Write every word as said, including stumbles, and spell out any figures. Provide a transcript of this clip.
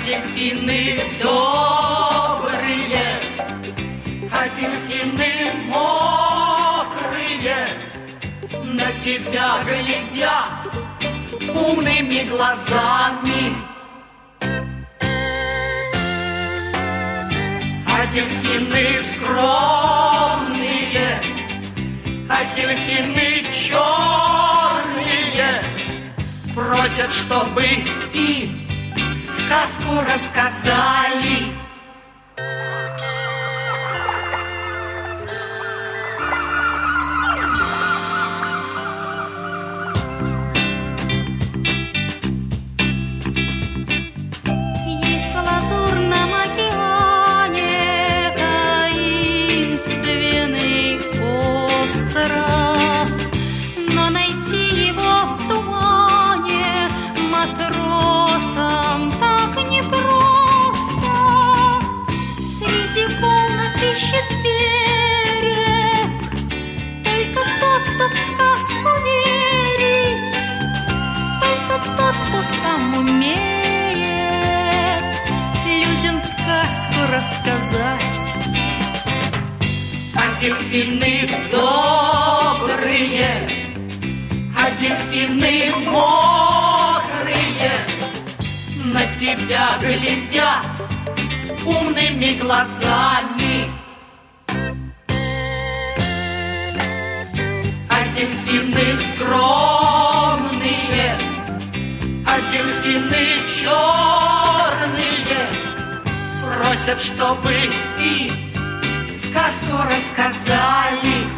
дельфины добрые, а дельфины мокрые на тебя глядят умными глазами. А дельфины скромные, а дельфины черные просят, чтобы им сказку рассказали. Есть в лазурном океане таинственный остров, но найти его в тумане матросам так непросто. Среди волн ищет берег только тот, кто в сказку верит, только тот, кто сам умеет людям сказку рассказать. А дельфины добрые, а дельфины мокрые на тебя глядят умными глазами. А дельфины скромные, а дельфины черные просят, чтобы им сказку рассказали.